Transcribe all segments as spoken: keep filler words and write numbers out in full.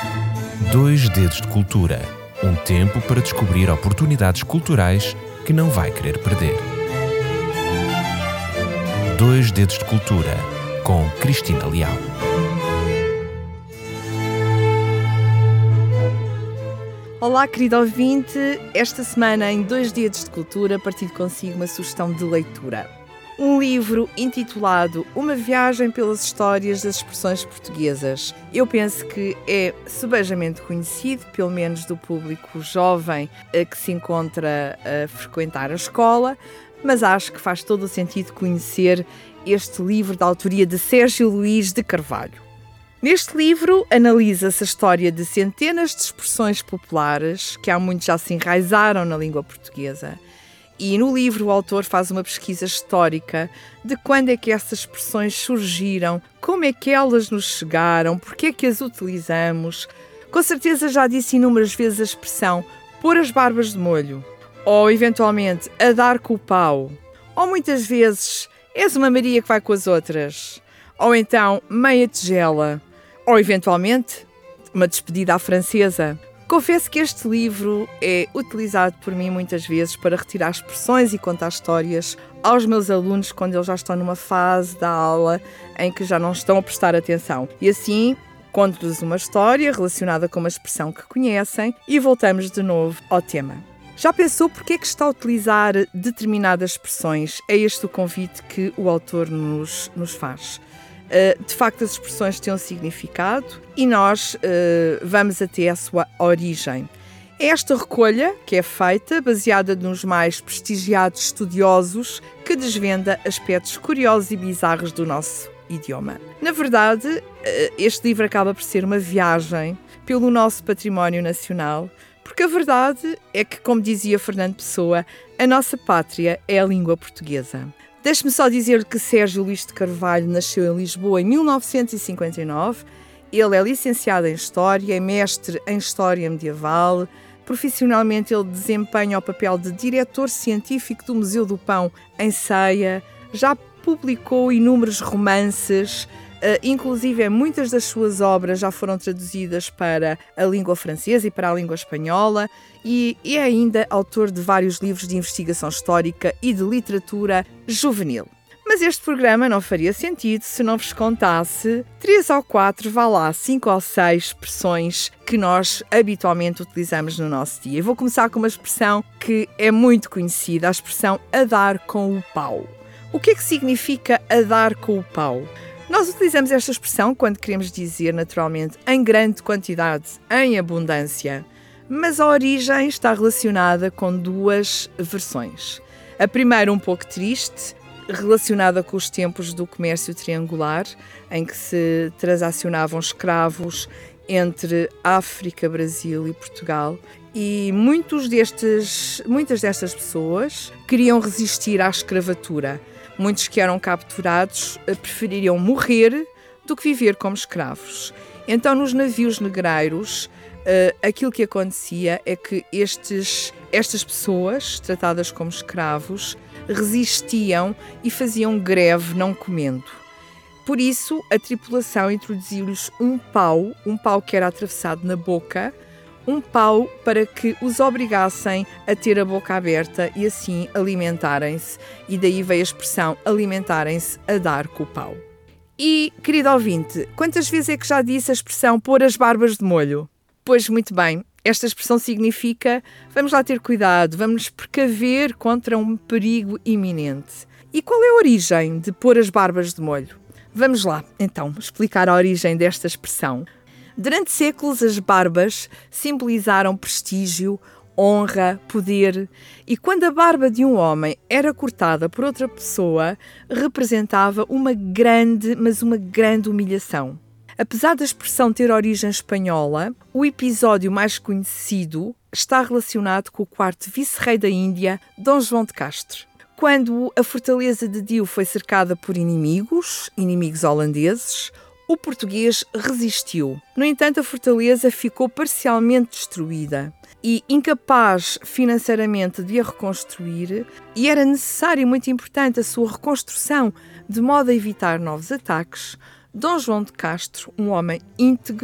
Dois Dedos de Cultura. Um tempo para descobrir oportunidades culturais que não vai querer perder. Dois Dedos de Cultura, com Cristina Leal. Olá, querido ouvinte. Esta semana, em Dois Dedos de Cultura, partilho consigo uma sugestão de leitura. Um livro intitulado Uma Viagem pelas Histórias das Expressões Portuguesas. Eu penso que é subejamente conhecido, pelo menos do público jovem que se encontra a frequentar a escola, mas acho que faz todo o sentido conhecer este livro da autoria de Sérgio Luís de Carvalho. Neste livro analisa-se a história de centenas de expressões populares que há muito já se enraizaram na língua portuguesa. E no livro o autor faz uma pesquisa histórica de quando é que essas expressões surgiram, como é que elas nos chegaram, porque é que as utilizamos. Com certeza já disse inúmeras vezes a expressão pôr as barbas de molho, ou eventualmente a dar com o pau, ou muitas vezes és uma Maria que vai com as outras, ou então meia tigela, ou eventualmente uma despedida à francesa. Confesso que este livro é utilizado por mim muitas vezes para retirar expressões e contar histórias aos meus alunos quando eles já estão numa fase da aula em que já não estão a prestar atenção. E assim, conto-lhes uma história relacionada com uma expressão que conhecem e voltamos de novo ao tema. Já pensou porque é que está a utilizar determinadas expressões? É este o convite que o autor nos, nos faz. De facto, as expressões têm um significado e nós uh, vamos até a sua origem. É esta recolha que é feita, baseada nos mais prestigiados estudiosos, que desvenda aspectos curiosos e bizarros do nosso idioma. Na verdade, uh, este livro acaba por ser uma viagem pelo nosso património nacional, porque a verdade é que, como dizia Fernando Pessoa, a nossa pátria é a língua portuguesa. Deixe-me só dizer que Sérgio Luís de Carvalho nasceu em Lisboa em mil novecentos e cinquenta e nove. Ele é licenciado em História, é mestre em História Medieval. Profissionalmente, ele desempenha o papel de diretor científico do Museu do Pão em Ceia. Já publicou inúmeros romances, inclusive muitas das suas obras já foram traduzidas para a língua francesa e para a língua espanhola. E é ainda autor de vários livros de investigação histórica e de literatura juvenil. Mas este programa não faria sentido se não vos contasse três ou quatro, vá lá, cinco ou seis expressões que nós habitualmente utilizamos no nosso dia. Eu vou começar com uma expressão que é muito conhecida, a expressão a dar com o pau. O que é que significa a dar com o pau? Nós utilizamos esta expressão quando queremos dizer, naturalmente, em grande quantidade, em abundância. Mas a origem está relacionada com duas versões. A primeira um pouco triste, relacionada com os tempos do comércio triangular, em que se transacionavam escravos entre África, Brasil e Portugal. E muitos destes, muitas destas pessoas queriam resistir à escravatura. Muitos que eram capturados prefeririam morrer do que viver como escravos. Então, nos navios negreiros, Uh, aquilo que acontecia é que estes, estas pessoas, tratadas como escravos, resistiam e faziam greve não comendo. Por isso, a tripulação introduziu-lhes um pau, um pau que era atravessado na boca, um pau para que os obrigassem a ter a boca aberta e assim alimentarem-se. E daí veio a expressão alimentarem-se a dar com o pau. E, querido ouvinte, quantas vezes é que já disse a expressão pôr as barbas de molho? Pois, muito bem, esta expressão significa vamos lá ter cuidado, vamos nos precaver contra um perigo iminente. E qual é a origem de pôr as barbas de molho? Vamos lá, então, explicar a origem desta expressão. Durante séculos, as barbas simbolizaram prestígio, honra, poder, e quando a barba de um homem era cortada por outra pessoa, representava uma grande, mas uma grande humilhação. Apesar da expressão ter origem espanhola, o episódio mais conhecido está relacionado com o quarto vice-rei da Índia, Dom João de Castro. Quando a fortaleza de Diu foi cercada por inimigos, inimigos holandeses, o português resistiu. No entanto, a fortaleza ficou parcialmente destruída e incapaz financeiramente de a reconstruir, e era necessário e muito importante a sua reconstrução, de modo a evitar novos ataques. Dom João de Castro, um homem íntegro,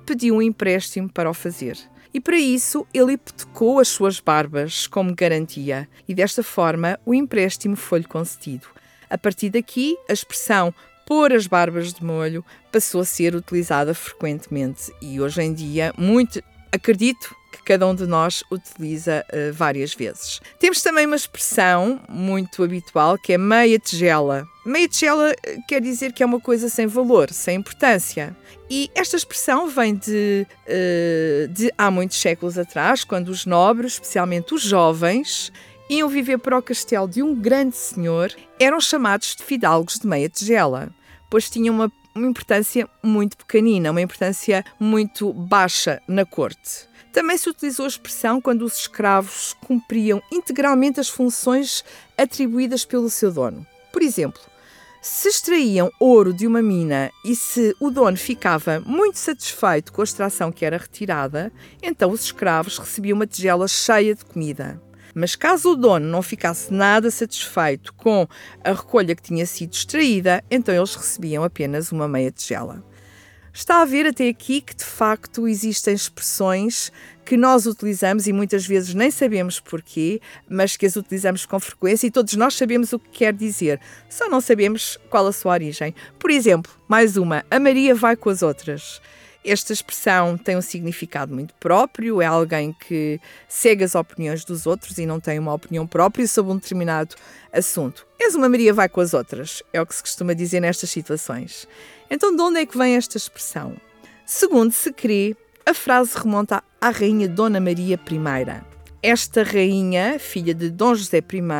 pediu um empréstimo para o fazer. E para isso ele hipotecou as suas barbas como garantia e desta forma o empréstimo foi-lhe concedido. A partir daqui, a expressão pôr as barbas de molho passou a ser utilizada frequentemente e hoje em dia, muito, acredito que cada um de nós utiliza uh, várias vezes. Temos também uma expressão muito habitual que é meia tigela. Meia tigela quer dizer que é uma coisa sem valor, sem importância. E esta expressão vem de, uh, de há muitos séculos atrás, quando os nobres, especialmente os jovens, iam viver para o castelo de um grande senhor, eram chamados de fidalgos de meia tigela, pois tinham uma, uma importância muito pequenina, uma importância muito baixa na corte. Também se utilizou a expressão quando os escravos cumpriam integralmente as funções atribuídas pelo seu dono. Por exemplo, se extraíam ouro de uma mina e se o dono ficava muito satisfeito com a extração que era retirada, então os escravos recebiam uma tigela cheia de comida. Mas caso o dono não ficasse nada satisfeito com a recolha que tinha sido extraída, então eles recebiam apenas uma meia tigela. Está a ver até aqui que, de facto, existem expressões que nós utilizamos e muitas vezes nem sabemos porquê, mas que as utilizamos com frequência e todos nós sabemos o que quer dizer, só não sabemos qual a sua origem. Por exemplo, mais uma, a Maria vai com as outras. Esta expressão tem um significado muito próprio, é alguém que segue as opiniões dos outros e não tem uma opinião própria sobre um determinado assunto. És uma Maria vai com as outras, é o que se costuma dizer nestas situações. Então, de onde é que vem esta expressão? Segundo se crê, a frase remonta à rainha Dona Maria I. Esta rainha, filha de Dom José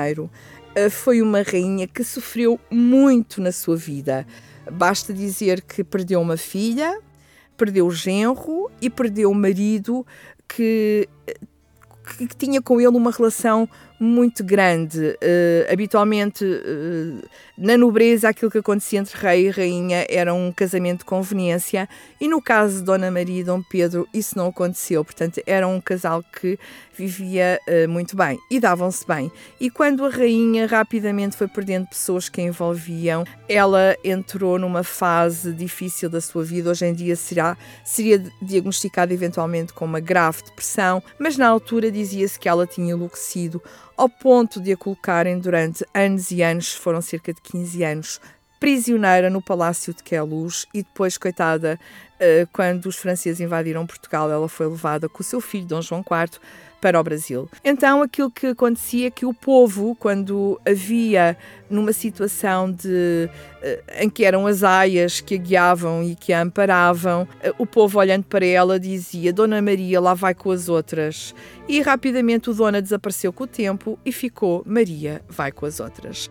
I, foi uma rainha que sofreu muito na sua vida. Basta dizer que perdeu uma filha, perdeu o genro e perdeu o marido que, que, que tinha com ele uma relação muito grande. Uh, habitualmente, uh, na nobreza, aquilo que acontecia entre rei e rainha era um casamento de conveniência e no caso de Dona Maria e Dom Pedro isso não aconteceu. Portanto, era um casal que vivia uh, muito bem e davam-se bem. E quando a rainha rapidamente foi perdendo pessoas que a envolviam, ela entrou numa fase difícil da sua vida. Hoje em dia será, seria diagnosticada eventualmente com uma grave depressão, mas na altura dizia-se que ela tinha enlouquecido ao ponto de a colocarem durante anos e anos, foram cerca de quinze anos, prisioneira no Palácio de Queluz e depois, coitada, quando os franceses invadiram Portugal, ela foi levada com o seu filho, Dom João quarto, para o Brasil. Então, aquilo que acontecia é que o povo, quando havia numa situação de, em que eram as aias que a guiavam e que a amparavam, o povo, olhando para ela, dizia: Dona Maria, lá vai com as outras. E rapidamente o Dona desapareceu com o tempo e ficou Maria, vai com as outras.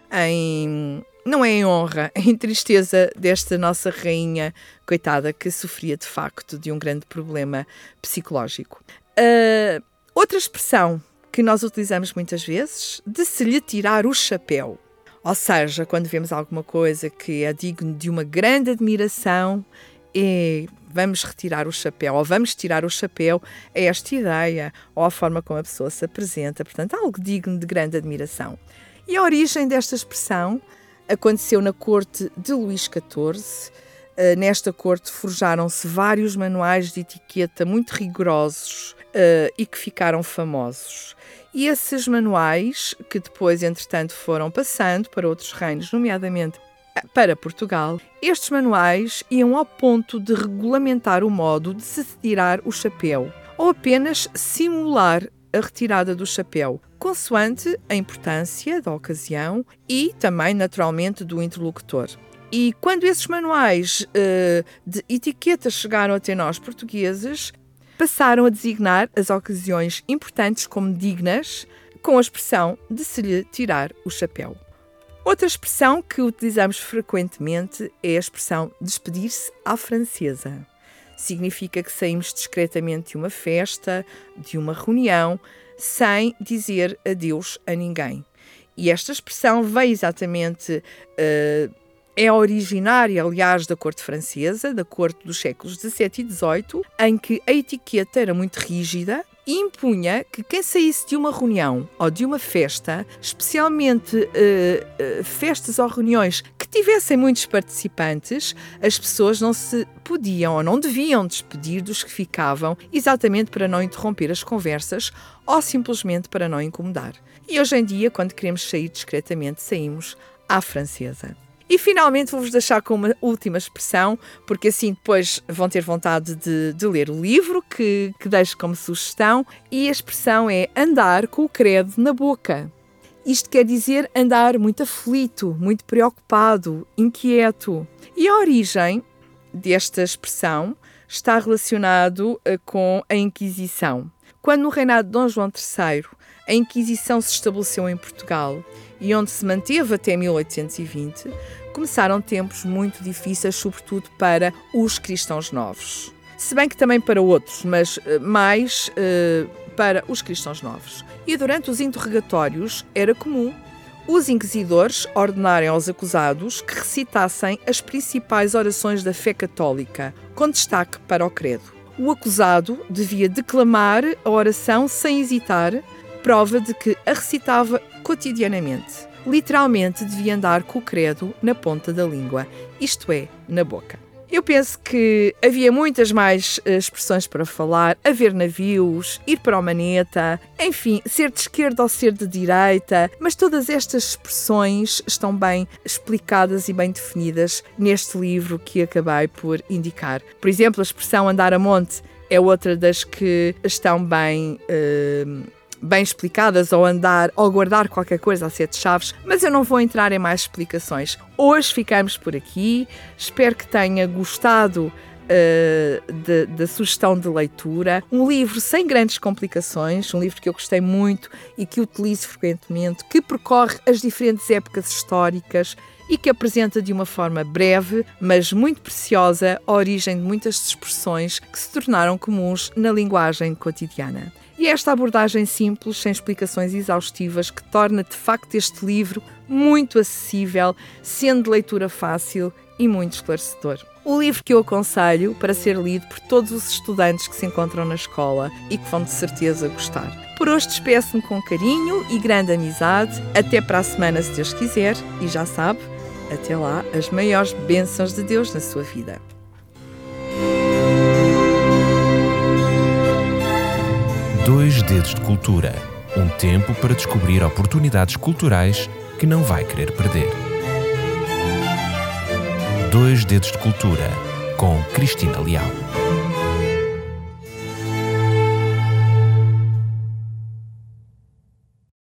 Em... Não é em honra, é em tristeza desta nossa rainha, coitada, que sofria de facto de um grande problema psicológico. Uh, outra expressão que nós utilizamos muitas vezes, de se lhe tirar o chapéu. Ou seja, quando vemos alguma coisa que é digno de uma grande admiração, é vamos retirar o chapéu, ou vamos tirar o chapéu a esta ideia, ou à forma como a pessoa se apresenta. Portanto, algo digno de grande admiração. E a origem desta expressão aconteceu na corte de Luís catorze. Uh, nesta corte forjaram-se vários manuais de etiqueta muito rigorosos uh, e que ficaram famosos. E esses manuais, que depois, entretanto, foram passando para outros reinos, nomeadamente para Portugal, estes manuais iam ao ponto de regulamentar o modo de se tirar o chapéu, ou apenas simular a retirada do chapéu, consoante a importância da ocasião e também, naturalmente, do interlocutor. E quando esses manuais uh, de etiqueta chegaram até nós portugueses, passaram a designar as ocasiões importantes como dignas, com a expressão de se lhe tirar o chapéu. Outra expressão que utilizamos frequentemente é a expressão despedir-se à francesa. Significa que saímos discretamente de uma festa, de uma reunião, sem dizer adeus a ninguém. E esta expressão veio exatamente, uh, é originária, aliás, da corte francesa, da corte dos séculos dezassete e dezoito, em que a etiqueta era muito rígida e impunha que quem saísse de uma reunião ou de uma festa, especialmente uh, uh, festas ou reuniões que tivessem muitos participantes, as pessoas não se podiam ou não deviam despedir dos que ficavam, exatamente para não interromper as conversas ou simplesmente para não incomodar. E hoje em dia, quando queremos sair discretamente, saímos à francesa. E finalmente vou-vos deixar com uma última expressão, porque assim depois vão ter vontade de, de ler o livro que, que deixo como sugestão, e a expressão é andar com o credo na boca. Isto quer dizer andar muito aflito, muito preocupado, inquieto. E a origem desta expressão está relacionado uh, com a Inquisição. Quando no reinado de Dom João terceiro a Inquisição se estabeleceu em Portugal e onde se manteve até mil oitocentos e vinte, começaram tempos muito difíceis, sobretudo para os cristãos novos. Se bem que também para outros, mas uh, mais uh, para os cristãos novos. E durante os interrogatórios era comum os inquisidores ordenarem aos acusados que recitassem as principais orações da fé católica, com destaque para o credo. O acusado devia declamar a oração sem hesitar, prova de que a recitava cotidianamente. Literalmente devia andar com o credo na ponta da língua, isto é, na boca. Eu penso que havia muitas mais uh, expressões para falar, haver navios, ir para o maneta, enfim, ser de esquerda ou ser de direita, mas todas estas expressões estão bem explicadas e bem definidas neste livro que acabei por indicar. Por exemplo, a expressão andar a monte é outra das que estão bem... Uh, bem explicadas, ou andar, ou guardar qualquer coisa a sete chaves, mas eu não vou entrar em mais explicações. Hoje ficamos por aqui, espero que tenha gostado uh, de, da sugestão de leitura. Um livro sem grandes complicações, um livro que eu gostei muito e que utilizo frequentemente, que percorre as diferentes épocas históricas e que apresenta de uma forma breve, mas muito preciosa, a origem de muitas expressões que se tornaram comuns na linguagem cotidiana. E esta abordagem simples, sem explicações exaustivas, que torna de facto este livro muito acessível, sendo de leitura fácil e muito esclarecedor. O livro que eu aconselho para ser lido por todos os estudantes que se encontram na escola e que vão de certeza gostar. Por hoje despeço-me com carinho e grande amizade. Até para a semana, se Deus quiser. E já sabe, até lá, as maiores bênçãos de Deus na sua vida. Dois Dedos de Cultura. Um tempo para descobrir oportunidades culturais que não vai querer perder. Dois Dedos de Cultura, com Cristina Leal.